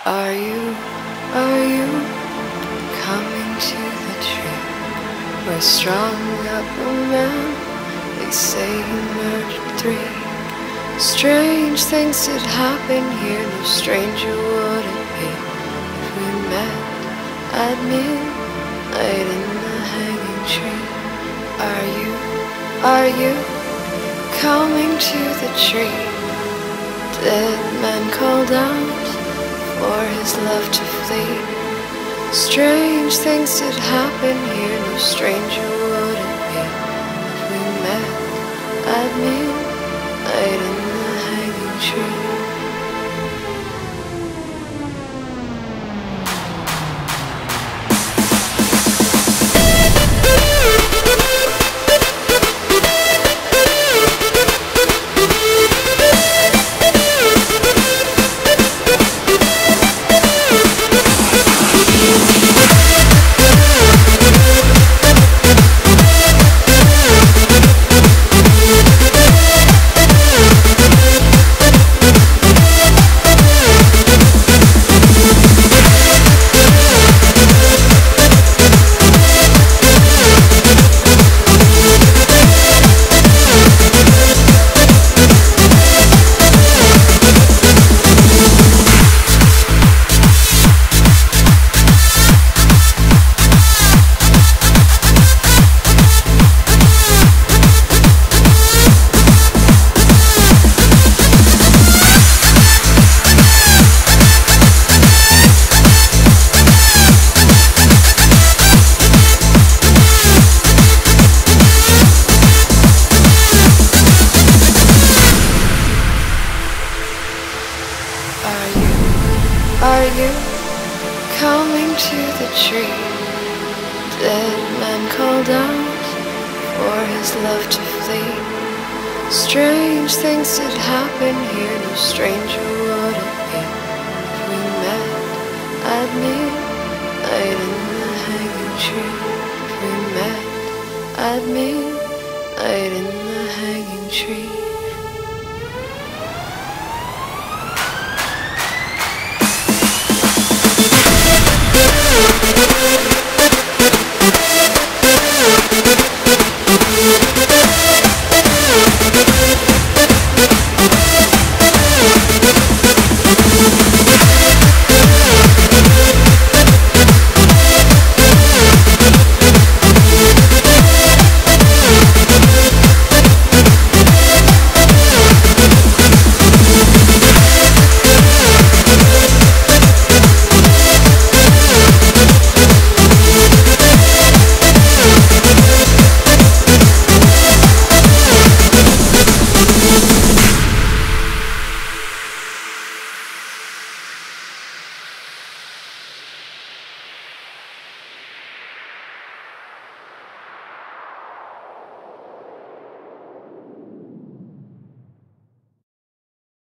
Are you coming to the tree where strung up a man? They say he murdered 3. Strange things did happen here, no stranger would it be if we met at midnight in the hanging tree. Are you coming to the tree? Dead man called out for his love to flee. Strange things did happen here, no stranger would it be if we met at midnight in the hanging tree. Are you coming to the tree? Dead man called out for his love to flee. Strange things did happen here, no stranger would it be if we met at midnight in the hanging tree. If we met at midnight in the hanging tree.